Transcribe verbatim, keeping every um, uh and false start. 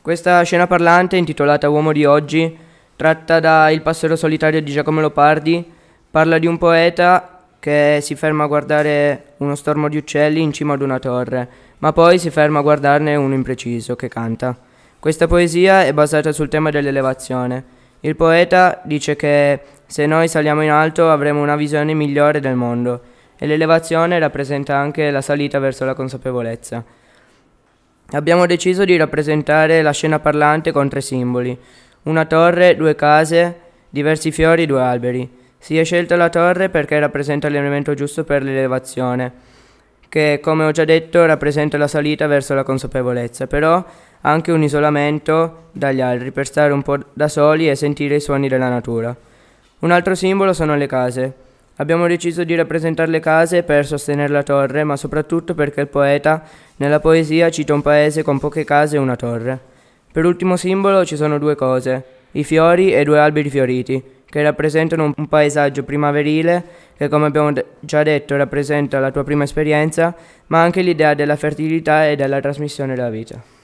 Questa scena parlante, intitolata Uomo di oggi, tratta da Il Passero solitario di Giacomo Leopardi, parla di un poeta che si ferma a guardare uno stormo di uccelli in cima ad una torre, ma poi si ferma a guardarne uno impreciso che canta. Questa poesia è basata sul tema dell'elevazione. Il poeta dice che se noi saliamo in alto avremo una visione migliore del mondo e l'elevazione rappresenta anche la salita verso la consapevolezza. Abbiamo deciso di rappresentare la scena parlante con tre simboli: una torre, due case, diversi fiori e due alberi. Si è scelta la torre perché rappresenta l'elemento giusto per l'elevazione, che, come ho già detto, rappresenta la salita verso la consapevolezza, però anche un isolamento dagli altri per stare un po' da soli e sentire i suoni della natura. Un altro simbolo sono le case. Abbiamo deciso di rappresentare le case per sostenere la torre, ma soprattutto perché il poeta nella poesia cita un paese con poche case e una torre. Per ultimo simbolo ci sono due cose: i fiori e due alberi fioriti, che rappresentano un, un paesaggio primaverile che, come abbiamo de- già detto, rappresenta la tua prima esperienza, ma anche l'idea della fertilità e della trasmissione della vita.